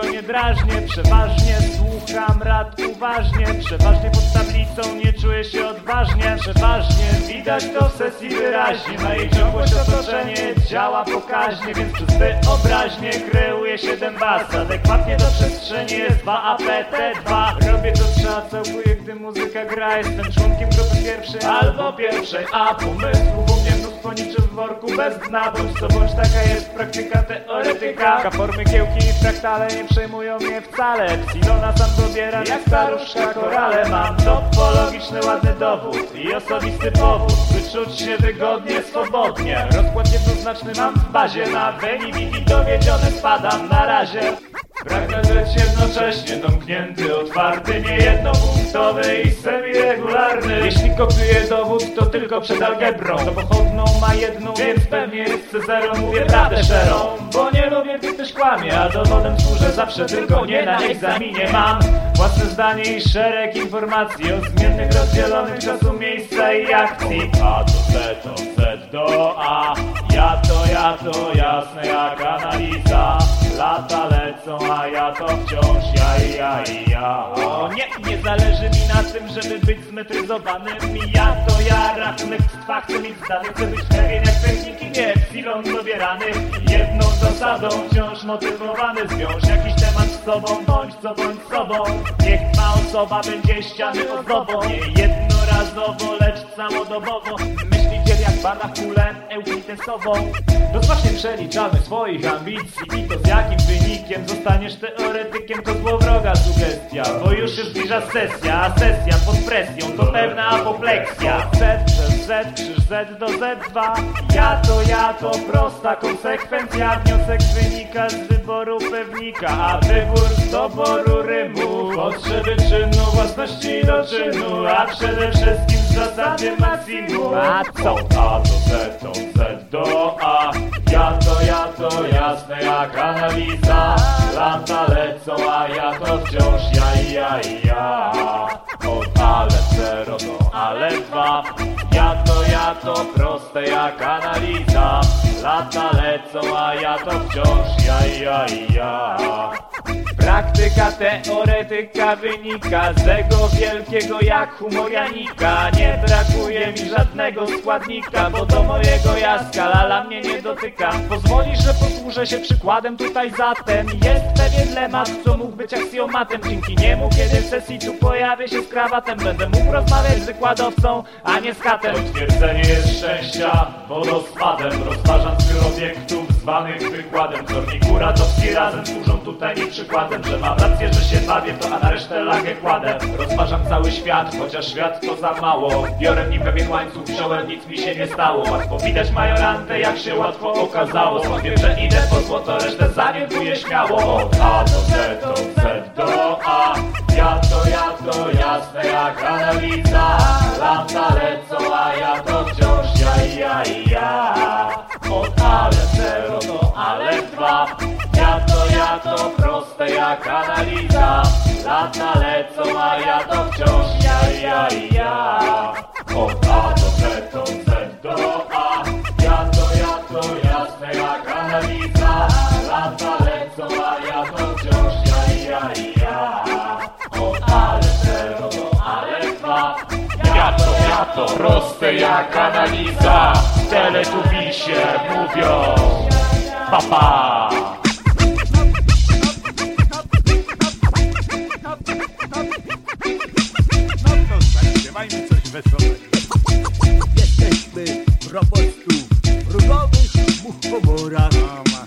nikogo nie drażnię. Przeważnie słucham rad uważnie. Przeważnie pod tablicą nie czuję się odważnie. Przeważnie widać to w sesji wyraźnie. Na jej ciągłość otoczenie działa pokaźnie. Więc przez wyobraźnię kreuje się dębasa. Adekwatnie do przestrzeni jest 2APT2. Robię to czacuję, gdy muzyka gra. Jestem członkiem grupy pierwszej albo pierwszej, a pomysłów u mnie mnóstwo niczym w worku bez dna. Bądź co bądź, taka jest praktyka teoretyka. Formy, kiełki i fraktale nie przejmują mnie wcale. Epsilona sam dobieram jak staruszka korale. Mam topologiczny ładny dowód i osobisty powód, by czuć się wygodnie, swobodnie. Rozkład jednoznaczny mam w bazie. Na Venividi dowiedziony spadam na razie. Pragnę być jednocześnie domknięty, otwarty, niejednopunktowy i semi-regularny. Jeśli kopiuję dowód, to tylko przed algebrą. To pochodną ma jedną, więc pewnie jest C0. Mówię prawdę szczerą, bo nie lubię, gdy ktoś kłamie, a dowodem służę zawsze, tylko nie na egzaminie. Mam własne zdanie i szereg informacji o zmiennych, rozdzielonych czasu, miejsca i akcji. A to Z, to Z do A. Ja to jasne jak analiza. Lata lecą, a ja to wciąż ja. O nie zależy mi na tym, żeby być zmetryzowanym. Ja rachunek trwa, chcę mieć zdany. Chcę być pewien jak techniki, nie epsilon dobieranych. Jedną zasadą wciąż motywowany. Zwiąż jakiś temat z sobą, bądź sobą. Niech ma osoba będzie ściany ozdobą. Nie jednorazowo, lecz całodobowo. Myśli dziel jak bada kulę euklidesową. Rozważnie przeliczamy swoich ambicji i to z jakim wynikiem zostaniesz teoretykiem, to złowroga sugestia. Bo już się zbliża sesja, a sesja pod presją to pewna apopleksja. Z przez Z, krzyż Z do Z2. Ja to prosta konsekwencja. Wniosek wynika z wyboru pewnika, a wybór z doboru rymów. Potrzeby czynu, własności do czynu, a przede wszystkim z zasady maksimum. A co? A to Z do A. Ja to jasne jak analiza. Lata lecą, a ja to wciąż ja. Od ale 0 do ale 2. Ja to proste jak analiza. Lata lecą, a ja to wciąż ja. Praktyka teoretyka wynika z tego wielkiego jak humor Janika. Nie brakuje mi żadnego składnika, bo do mojego jaska lala mnie nie dotyka. Pozwolisz, że posłużę się przykładem tutaj zatem. Jest pewien dylemat, co mógł być aksjomatem. Dzięki niemu, kiedy w sesji tu pojawię się z krawatem, będę mógł rozmawiać z wykładowcą, a nie z katem. Potwierdzenie jest szczęścia wodospadem. Rozważam zbiór obiektów zwanych wykładem. Zornik Kuratowski razem służą tutaj mi przykładem, że mam rację, że się bawię to, a na resztę lagę kładę. Rozważam cały świat, chociaż świat to za mało. Biorę w nim pewien łańcuch, wziąłem, nic mi się nie stało. Łatwo widać majorantę, jak się łatwo okazało. Wiem, że idę po złoto, resztę zawiaduję śmiało. Od A do Z, to Z do A. Ja to jasne jak analiza. Lata lecą, a ja to wciąż ja. Od ale 0 do ale 2. Ja to proste jak analiza. Lata lecą, a ja to wciąż ja. Od A do Z, to Z do A. Ja to jasne jak analiza. Lata lecą, a ja to wciąż ja. Od ale 0 do ale 2. Ja to proste jak analiza. Teletubisie mówią papa. Śpiewajmy coś wesołego. Jesteśmy po prostu w różowych muchomorach.